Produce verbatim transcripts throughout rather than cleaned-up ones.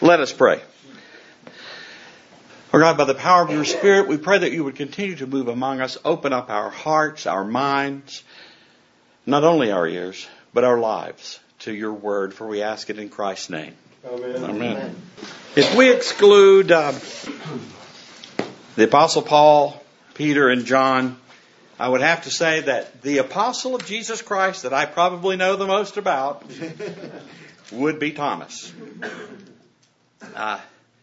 Let us pray. Oh God, by the power of your Spirit, we pray that you would continue to move among us, open up our hearts, our minds, not only our ears, but our lives to your word, for we ask it in Christ's name. Amen. Amen. Amen. If we exclude uh, the Apostle Paul, Peter, and John, I would have to say that the apostle of Jesus Christ that I probably know the most about would be Thomas. Uh,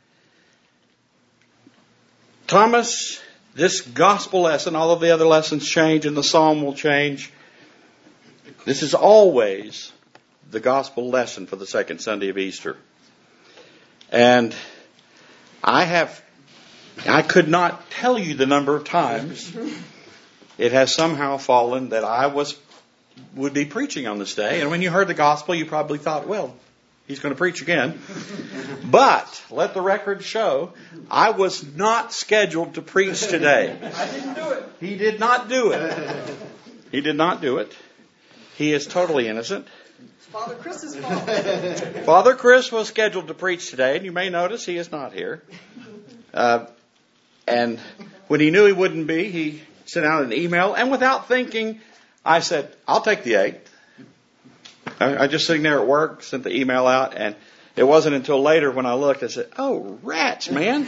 Thomas, this gospel lesson, all of the other lessons change and the psalm will change. This is always the gospel lesson for the second Sunday of Easter. And I have, I could not tell you the number of times it has somehow fallen that I was, would be preaching on this day. And when you heard the gospel, you probably thought, well, he's going to preach again. But let the record show, I was not scheduled to preach today. I didn't do it. He did not do it. He did not do it. He is totally innocent. It's Father Chris's fault. Father Chris was scheduled to preach today, and you may notice he is not here. Uh, and when he knew he wouldn't be, he sent out an email, and without thinking, I said, I'll take the eighth. I, I just sitting there at work, sent the email out, and it wasn't until later when I looked, I said, oh, rats, man.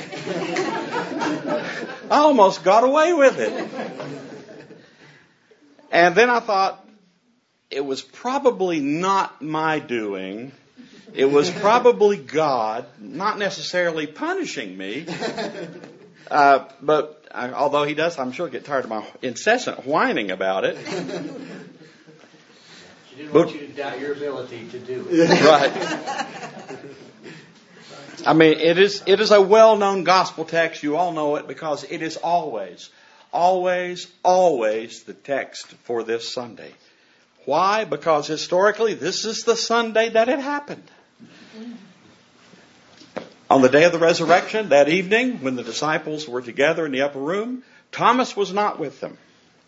I almost got away with it. And then I thought, it was probably not my doing. It was probably God, not necessarily punishing me. Uh, but I, although he does, I'm sure get tired of my incessant whining about it. She didn't want you to doubt your ability to do it. Right. I mean, it is it is a well-known gospel text. You all know it because it is always, always, always the text for this Sunday. Why? Because historically, this is the Sunday that it happened. On the day of the resurrection, that evening, when the disciples were together in the upper room, Thomas was not with them.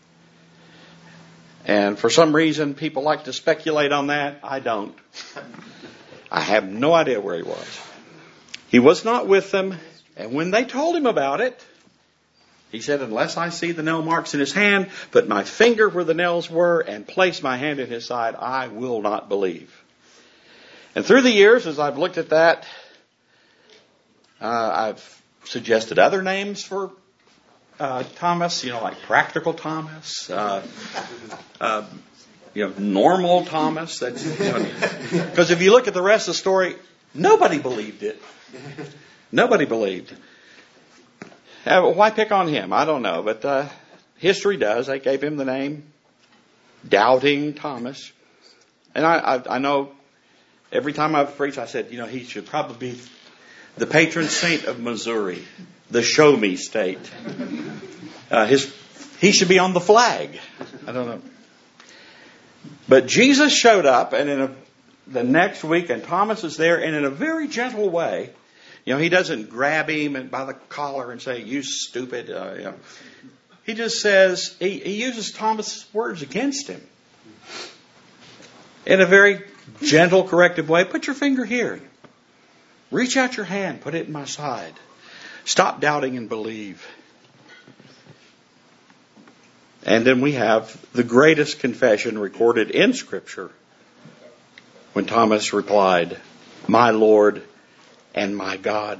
And for some reason, people like to speculate on that. I don't. I have no idea where he was. He was not with them. And when they told him about it, he said, unless I see the nail marks in his hand, put my finger where the nails were, and place my hand in his side, I will not believe. And through the years, as I've looked at that, uh, I've suggested other names for uh, Thomas, you know, like Practical Thomas, uh, uh, you know, Normal Thomas. That's, you know, because if you look at the rest of the story, nobody believed it. Nobody believed. Uh, why pick on him? I don't know, but uh, history does. They gave him the name Doubting Thomas. And I, I, I know every time I've preached, I said, you know, he should probably be the patron saint of Missouri, the show me state. Uh, his, he should be on the flag. I don't know. But Jesus showed up, and in a, the next week, and Thomas is there, and in a very gentle way, you know, he doesn't grab him and by the collar and say, you stupid. Uh, you know. He just says, he, he uses Thomas' words against him. In a very gentle, corrective way. Put your finger here. Reach out your hand. Put it in my side. Stop doubting and believe. And then we have the greatest confession recorded in Scripture when Thomas replied, my Lord and my God.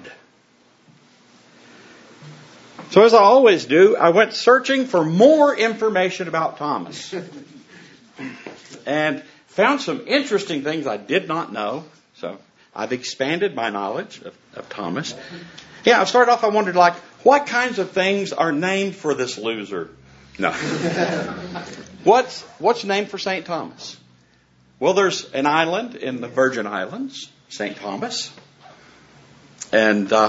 So as I always do, I went searching for more information about Thomas. And found some interesting things I did not know. So I've expanded my knowledge of, of Thomas. Yeah, I started off, I wondered, like, what kinds of things are named for this loser? No. What's, what's named for Saint Thomas? Well, there's an island in the Virgin Islands, Saint Thomas. And uh,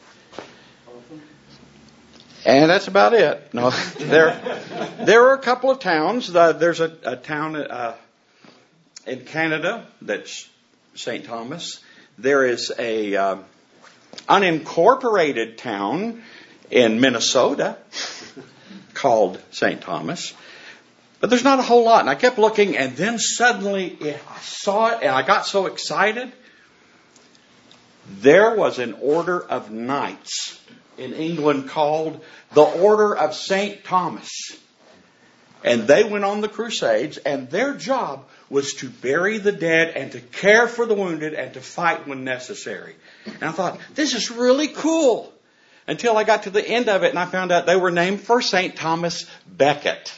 and that's about it. No, there there are a couple of towns. Uh, there's a, a town uh, in Canada that's Saint Thomas. There is a uh, unincorporated town in Minnesota called Saint Thomas. But there's not a whole lot. And I kept looking, and then suddenly it, I saw it, and I got so excited. there was an order of knights in England called the Order of Saint Thomas. And they went on the Crusades, and their job was to bury the dead and to care for the wounded and to fight when necessary. And I thought, this is really cool. Until I got to the end of it and I found out they were named for Saint Thomas Becket.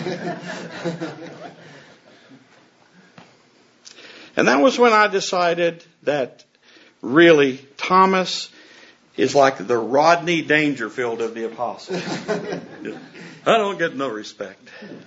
And that was when I decided that really Thomas is like the Rodney Dangerfield of the apostles. I don't get no respect.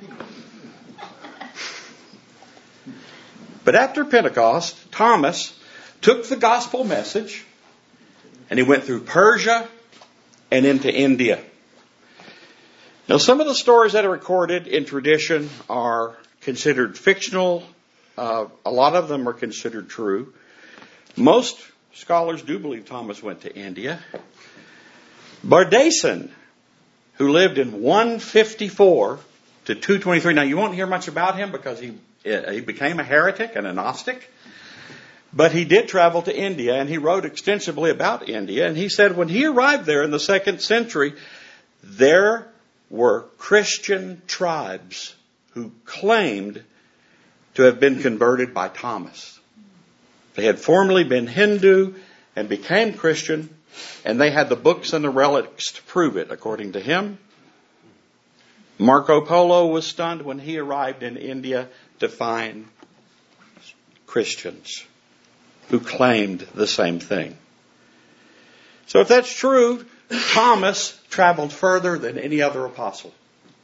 But after Pentecost, Thomas took the gospel message and he went through Persia and into India. Now, some of the stories that are recorded in tradition are considered fictional. Uh, a lot of them are considered true. Most scholars do believe Thomas went to India. Bardason, who lived in one fifty-four to two twenty-three. Now, you won't hear much about him because he he became a heretic and a Gnostic. But he did travel to India, and he wrote extensively about India. And he said when he arrived there in the second century, there were Christian tribes who claimed to have been converted by Thomas. They had formerly been Hindu and became Christian, and they had the books and the relics to prove it, according to him. Marco Polo was stunned when he arrived in India to find Christians who claimed the same thing. So if that's true, Thomas traveled further than any other apostle.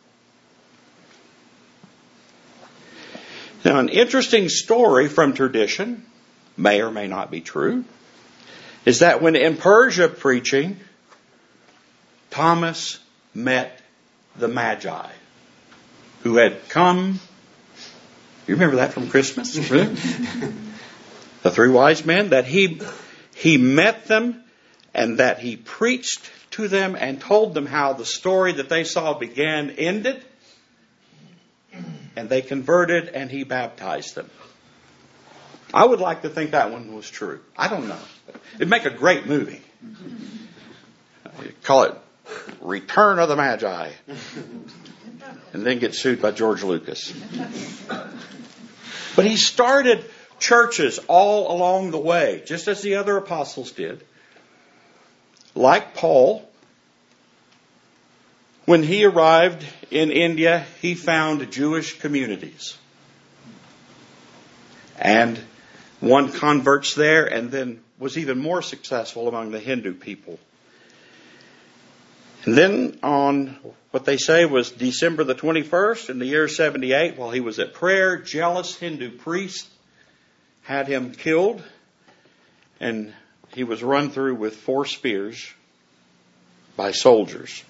Now, an interesting story from tradition, may or may not be true, is that when in Persia preaching, Thomas met the Magi who had come. You remember that from Christmas? Really? The three wise men, that he he met them and that he preached to them and told them how the story that they saw began ended, and they converted and he baptized them. I would like to think that one was true. I don't know. It'd make a great movie. You call it Return of the Magi, and then get sued by George Lucas. But he started churches all along the way, just as the other apostles did. Like Paul, when he arrived in India, he found Jewish communities and won converts there, and then was even more successful among the Hindu people. And then on what they say was December the twenty-first in the year seventy-eight, while he was at prayer, jealous Hindu priests had him killed, and he was run through with four spears by soldiers.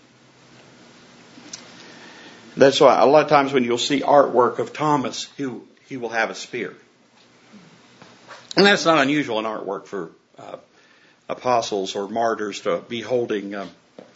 That's why a lot of times when you'll see artwork of Thomas, he, he will have a spear. And that's not unusual in artwork for uh, apostles or martyrs to be holding uh,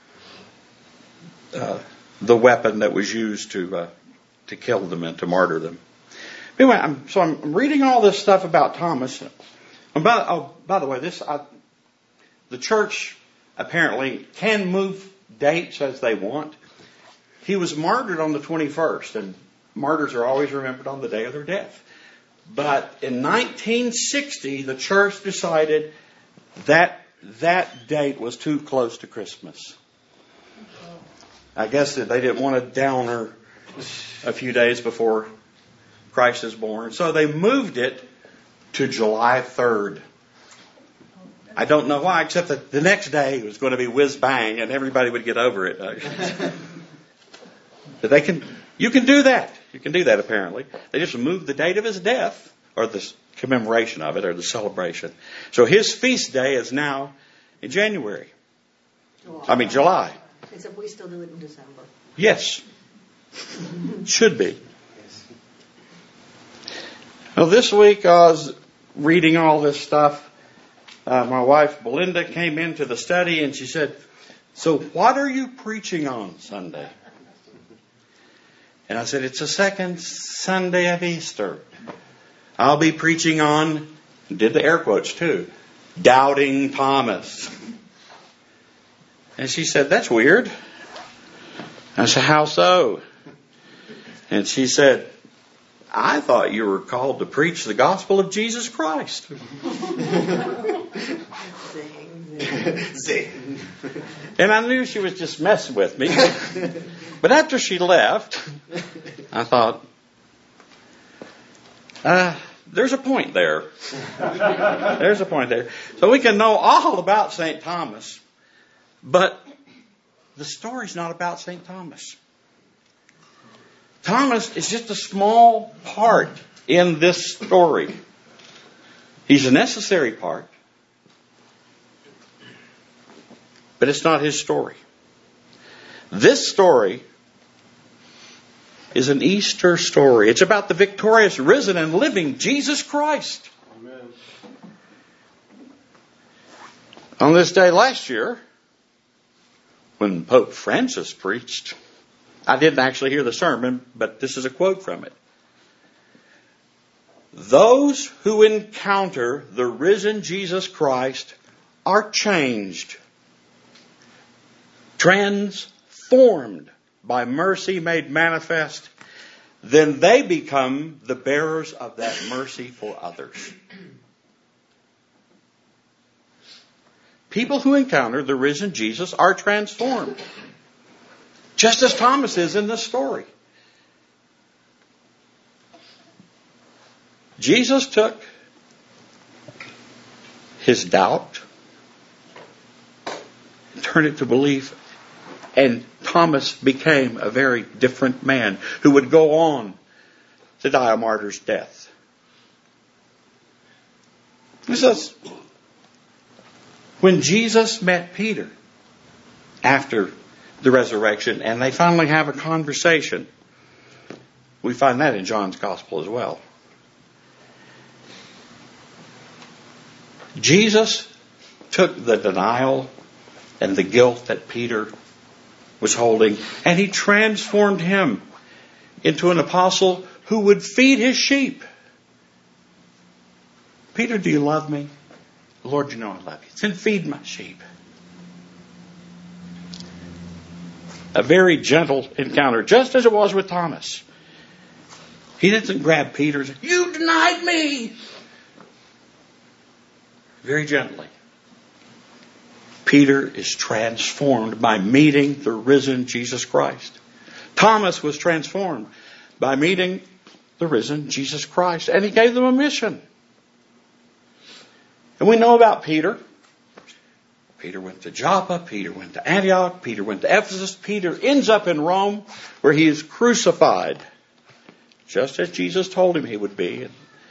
uh, the weapon that was used to uh, to kill them and to martyr them. Anyway, I'm, so I'm reading all this stuff about Thomas. And by, oh, by the way, this I, the church apparently can move dates as they want. He was martyred on the twenty-first, and martyrs are always remembered on the day of their death. But in nineteen sixty, the church decided that that date was too close to Christmas. I guess that they didn't want a downer a few days before Christ is born. So they moved it to July third. I don't know why, except that the next day it was going to be whiz bang and everybody would get over it. But they can, you can do that. You can do that apparently. They just moved the date of his death, or the commemoration of it, or the celebration. So his feast day is now in January. July. I mean July. Except we still do it in December. Yes. Should be. Well, this week I was reading all this stuff. Uh, my wife Belinda came into the study and she said, "So what are you preaching on Sunday?" And I said, "It's the second Sunday of Easter. I'll be preaching on," did the air quotes too, Doubting Thomas. And she said, that's weird. I said, how so? And she said, I thought you were called to preach the gospel of Jesus Christ. Zing. And I knew she was just messing with me. But after she left, I thought, uh, there's a point there. There's a point there. So we can know all about Saint Thomas, but the story's not about Saint Thomas. Thomas is just a small part in this story. He's a necessary part, but it's not his story. This story is an Easter story. It's about the victorious, risen, and living Jesus Christ. Amen. On this day last year, when Pope Francis preached, I didn't actually hear the sermon, but this is a quote from it. Those who encounter the risen Jesus Christ are changed, transformed by mercy made manifest. Then they become the bearers of that mercy for others. People who encounter the risen Jesus are transformed. Just as Thomas is in this story. Jesus took his doubt, turned it to belief, and Thomas became a very different man who would go on to die a martyr's death. He says, when Jesus met Peter after the resurrection, and they finally have a conversation. We find that in John's Gospel as well. Jesus took the denial and the guilt that Peter was holding, and he transformed him into an apostle who would feed his sheep. Peter, do you love me? Lord, you know I love you. Then feed my sheep. A very gentle encounter, just as it was with Thomas. He didn't grab Peter and say, you denied me. Very gently. Peter is transformed by meeting the risen Jesus Christ. Thomas was transformed by meeting the risen Jesus Christ. And he gave them a mission. And we know about Peter. Peter went to Joppa, Peter went to Antioch, Peter went to Ephesus, Peter ends up in Rome where he is crucified, just as Jesus told him he would be.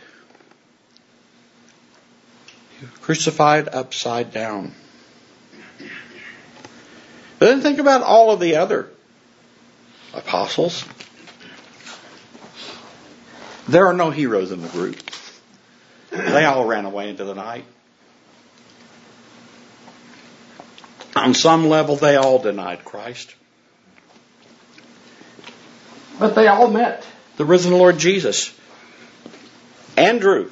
Crucified upside down. But then think about all of the other apostles. There are no heroes in the group. They all ran away into the night. On some level, they all denied Christ. But they all met the risen Lord Jesus. Andrew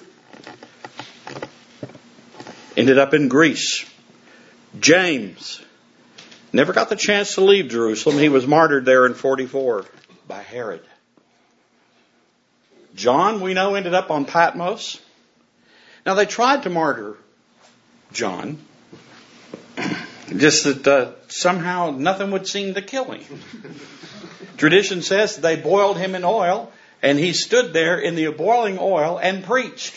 ended up in Greece. James never got the chance to leave Jerusalem. He was martyred there in forty-four by Herod. John, we know, ended up on Patmos. Now, they tried to martyr John. Just that uh, somehow nothing would seem to kill him. Tradition says they boiled him in oil, and he stood there in the boiling oil and preached.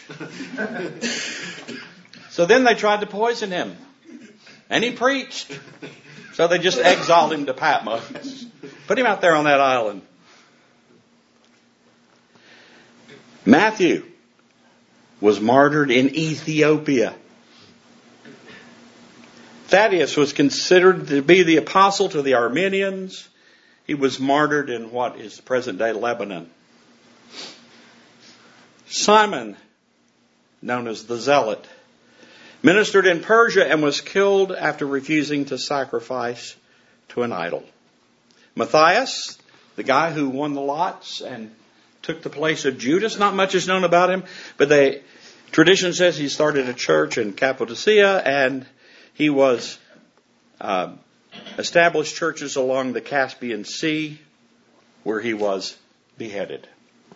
So then they tried to poison him, and he preached. So they just exiled him to Patmos. Put him out there on that island. Matthew was martyred in Ethiopia. Thaddeus was considered to be the apostle to the Armenians. He was martyred in what is present-day Lebanon. Simon, known as the Zealot, ministered in Persia and was killed after refusing to sacrifice to an idol. Matthias, the guy who won the lots and took the place of Judas, not much is known about him, but they Tradition says he started a church in Cappadocia, and he was uh, established churches along the Caspian Sea, where he was beheaded.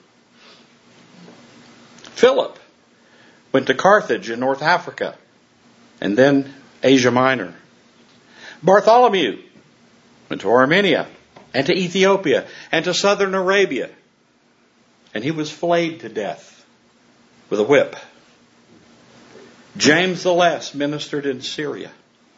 Philip went to Carthage in North Africa, and then Asia Minor. Bartholomew went to Armenia, and to Ethiopia, and to southern Arabia. And he was flayed to death with a whip. James the Less ministered in Syria.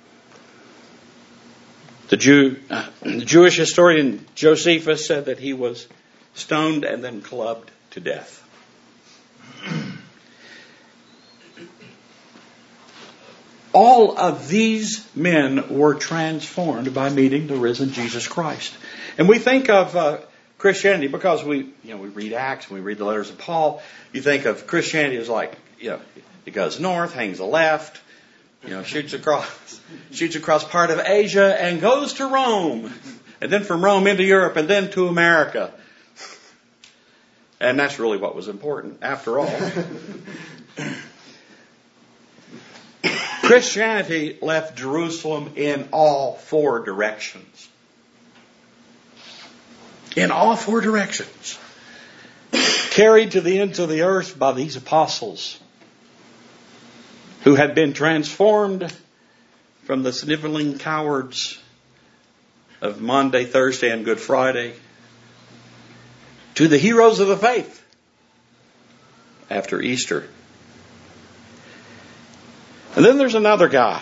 The, Jew, uh, the Jewish historian Josephus said that he was stoned and then clubbed to death. All of these men were transformed by meeting the risen Jesus Christ. And we think of uh, Christianity because we, you know, we read Acts, and we read the letters of Paul. You think of Christianity as like, you know, it goes north, hangs a left, you know, shoots across, shoots across part of Asia and goes to Rome, and then from Rome into Europe, and then to America. And that's really what was important, after all. Christianity left Jerusalem in all four directions. In all four directions. Carried to the ends of the earth by these apostles who had been transformed from the sniveling cowards of Monday, Thursday, and Good Friday to the heroes of the faith after Easter. And then there's another guy,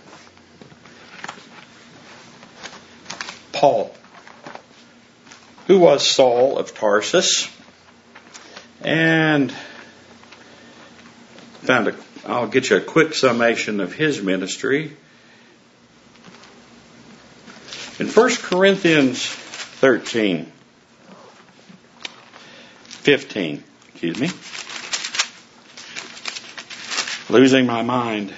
Paul, who was Saul of Tarsus, and found a, I'll get you a quick summation of his ministry. In First Corinthians thirteen, fifteen, excuse me, losing my mind.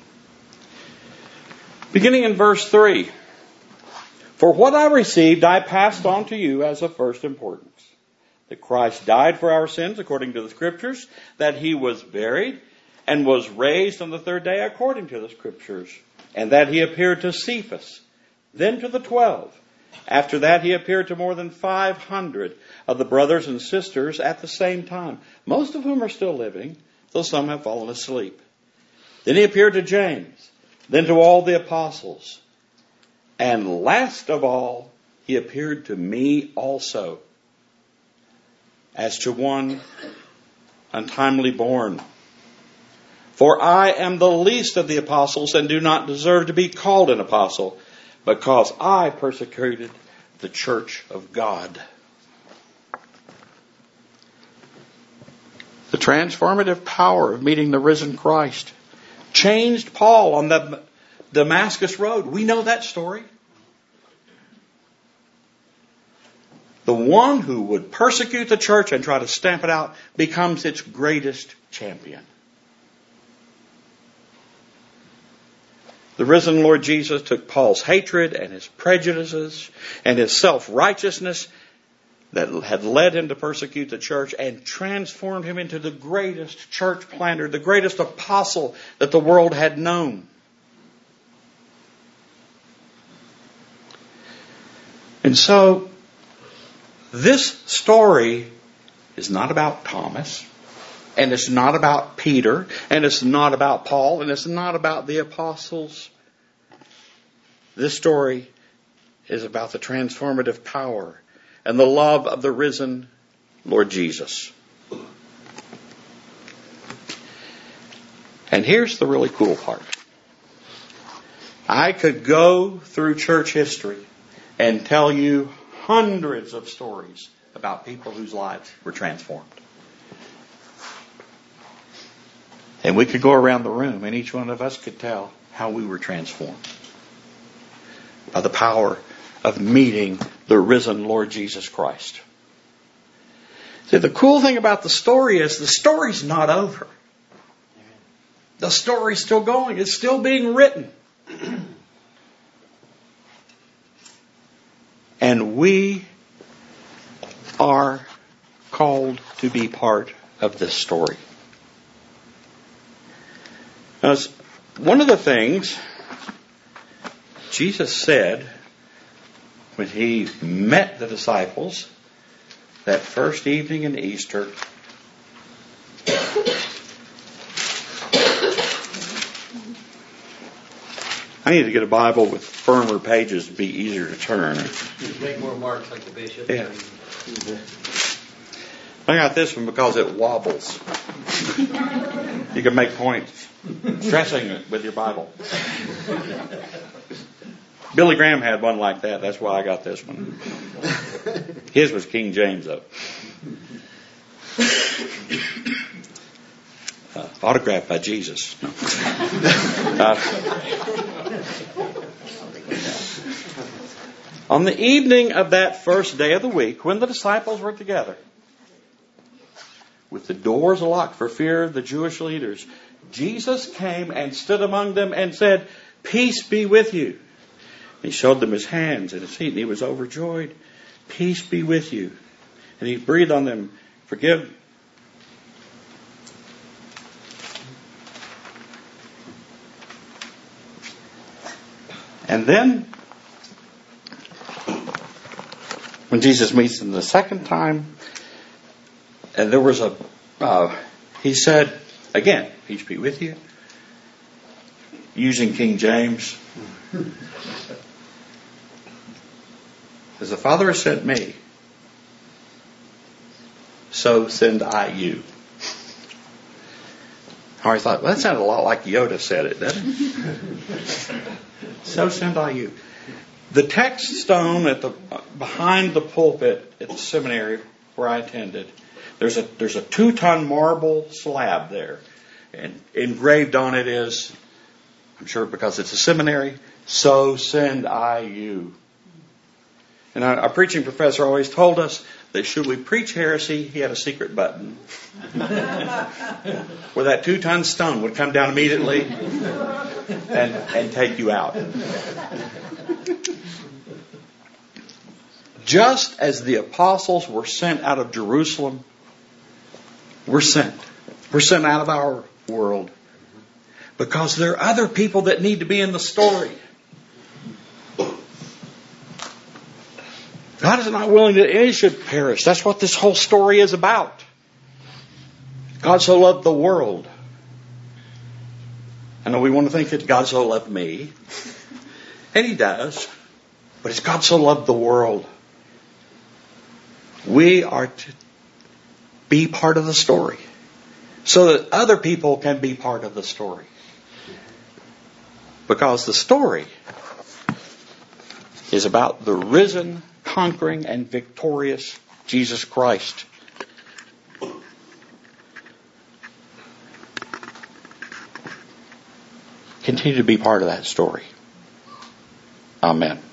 Beginning in verse three. For what I received I passed on to you as of first importance. That Christ died for our sins according to the Scriptures, that he was buried and was raised on the third day according to the Scriptures, and that he appeared to Cephas, then to the twelve. After that he appeared to more than five hundred of the brothers and sisters at the same time, most of whom are still living, though some have fallen asleep. Then he appeared to James, then to all the apostles. And last of all, he appeared to me also, as to one untimely born. For I am the least of the apostles and do not deserve to be called an apostle, because I persecuted the church of God. The transformative power of meeting the risen Christ changed Paul on the Damascus Road. We know that story. The one who would persecute the church and try to stamp it out becomes its greatest champion. The risen Lord Jesus took Paul's hatred and his prejudices and his self-righteousness that had led him to persecute the church and transformed him into the greatest church planter, the greatest apostle that the world had known. And so, this story is not about Thomas, and it's not about Peter, and it's not about Paul, and it's not about the apostles. This story is about the transformative power and the love of the risen Lord Jesus. And here's the really cool part. I could go through church history and tell you hundreds of stories about people whose lives were transformed. And we could go around the room and each one of us could tell how we were transformed by the power of meeting the risen Lord Jesus Christ. See, the cool thing about the story is the story's not over. The story's still going. It's still being written. And we are called to be part of this story. Now, one of the things Jesus said when he met the disciples that first evening in Easter, I need to get a Bible with firmer pages to be easier to turn. Just make more marks like the bishop. Yeah. I got this one because it wobbles. You can make points stressing it with your Bible. Billy Graham had one like that. That's why I got this one. His was King James, though. Uh, autographed by Jesus. No. Uh, on the evening of that first day of the week, when the disciples were together, with the doors locked for fear of the Jewish leaders, Jesus came and stood among them and said, "Peace be with you." He showed them his hands and his feet, and he was overjoyed. "Peace be with you." And he breathed on them, "Forgive." And then, when Jesus meets them the second time, and there was a, uh, he said, again, "Peace be with you," using King James. As the Father has sent me, so send I you. I always thought, well, that sounded a lot like Yoda said it, doesn't it? So send I you. The text stone at the behind the pulpit at the seminary where I attended, there's a there's a two-ton marble slab there, and engraved on it is, I'm sure because it's a seminary, "So send I you." And our preaching professor always told us that should we preach heresy, he had a secret button where that two-ton stone would come down immediately and, and take you out. Just as the apostles were sent out of Jerusalem, we're sent. We're sent out of our world because there are other people that need to be in the story. God is not willing that any should perish. That's what this whole story is about. God so loved the world. I know we want to think that God so loved me. And He does. But it's God so loved the world. We are to be part of the story, so that other people can be part of the story. Because the story is about the risen, conquering, and victorious Jesus Christ. Continue to be part of that story. Amen.